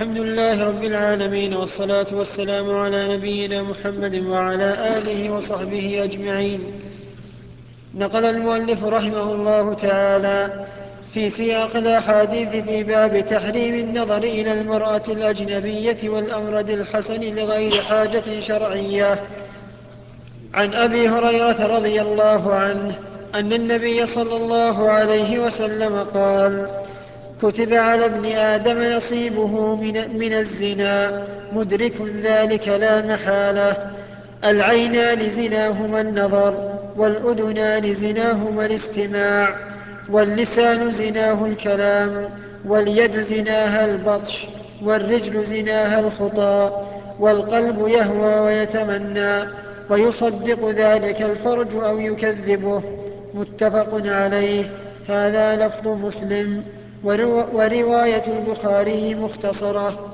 الحمد لله رب العالمين، والصلاة والسلام على نبينا محمد وعلى آله وصحبه أجمعين. نقل المؤلف رحمه الله تعالى في سياق الأحاديث في باب تحريم النظر إلى المرأة الأجنبية والأمرد الحسن لغير حاجة شرعية عن أبي هريرة رضي الله عنه أن النبي صلى الله عليه وسلم قال: كتب على ابن آدم نصيبه من الزنا، مدرك ذلك لا محالة. العينان زناهما النظر، والأذنان زناهما الاستماع، واللسان زناه الكلام، واليد زناها البطش، والرجل زناها الخطى، والقلب يهوى ويتمنى، ويصدق ذلك الفرج أو يكذبه. متفق عليه. هذا لفظ مسلم، ورواية البخاري مختصرة.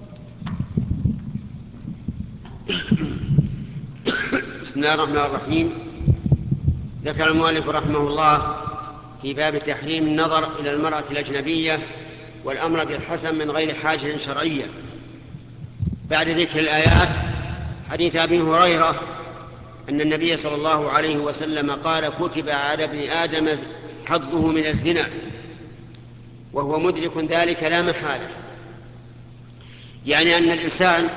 بسم الله الرحمن الرحيم. ذكر المؤلف رحمه الله في باب تحريم النظر إلى المرأة الأجنبية والأمرد الحسن من غير حاجة شرعية، بعد ذكر الآيات حديث أبي هريرة أن النبي صلى الله عليه وسلم قال: كتب على ابن آدم حظه من الزنا وهو مدرك ذلك لا محالة. يعني أن الإنسان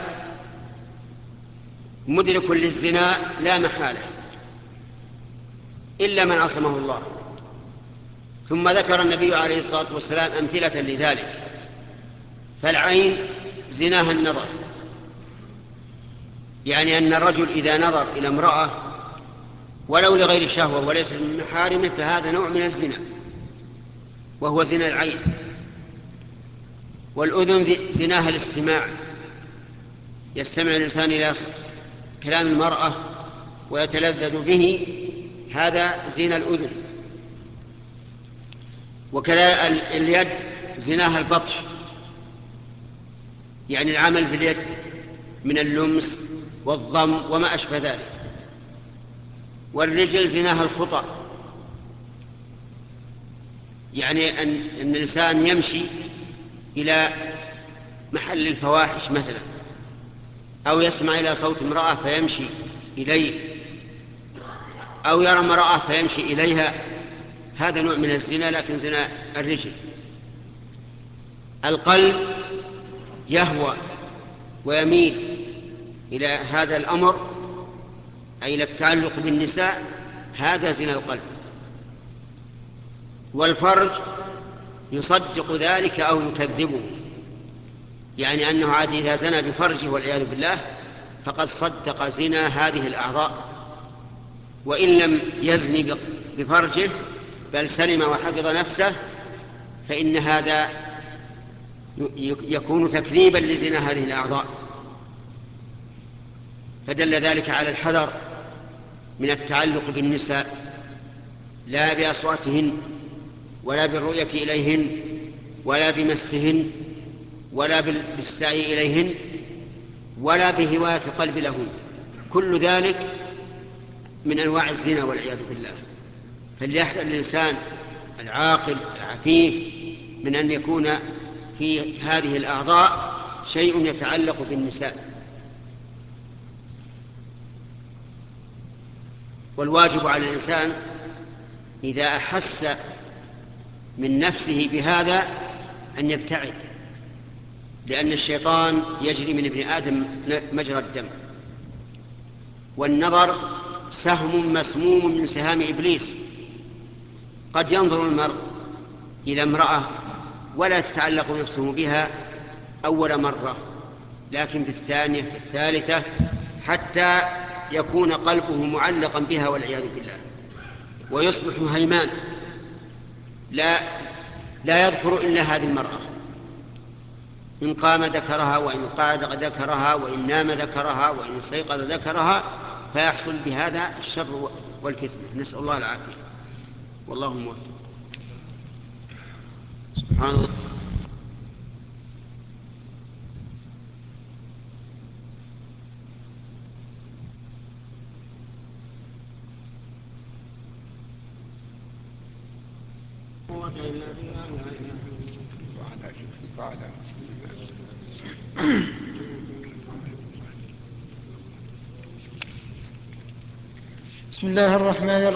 مدرك للزنا لا محالة إلا من عصمه الله. ثم ذكر النبي عليه الصلاة والسلام أمثلة لذلك. فالعين زناها النظر، يعني أن الرجل إذا نظر إلى امرأة ولو لغير شهوة وليس من محارمه فهذا نوع من الزنا وهو زنا العين. والأذن زناها الاستماع، يستمع الإنسان إلى كلام المرأة ويتلذذ به، هذا زنا الأذن. وكذا اليد زناها البطش، يعني العمل باليد من اللمس والضم وما أشبه ذلك. والرجل زناها الخطأ، يعني أن الإنسان يمشي إلى محل الفواحش مثلا، أو يسمع إلى صوت امرأة فيمشي إليه، أو يرى امرأة فيمشي إليها، هذا نوع من الزنا لكن زنا الرجل. القلب يهوى ويميل إلى هذا الأمر، أي إلى التعلق بالنساء، هذا زنا القلب. والفرج يصدق ذلك أو يكذبه، يعني أنه عاد إذا زنى بفرجه والعياذ بالله فقد صدق زنا هذه الأعضاء، وإن لم يزني بفرجه بل سلم وحفظ نفسه فإن هذا يكون تكذيبا لزنا هذه الأعضاء. فدل ذلك على الحذر من التعلق بالنساء، لا بأصواتهن ولا بالرؤية إليهن ولا بمسهن ولا بالسعي إليهن ولا بهواية القلب لهن، كل ذلك من أنواع الزنا والعياذ بالله. فليحذر الإنسان العاقل العفيف من أن يكون في هذه الأعضاء شيء يتعلق بالنساء. والواجب على الإنسان إذا أحس من نفسه بهذا أن يبتعد، لأن الشيطان يجري من ابن آدم مجرى الدم. والنظر سهم مسموم من سهام إبليس، قد ينظر المرء إلى امرأة ولا تتعلق نفسه بها أول مرة، لكن في الثانية في الثالثة حتى يكون قلبه معلقا بها والعياذ بالله، ويصبح هيمان لا يذكر إلا هذه المرأة، إن قام ذكرها وإن قعد ذكرها وإن نام ذكرها وإن استيقظ ذكرها، فيحصل بهذا الشر والفتنة، نسأل الله العافية والله موفق. سبحان الله. بسم الله الرحمن الرحيم.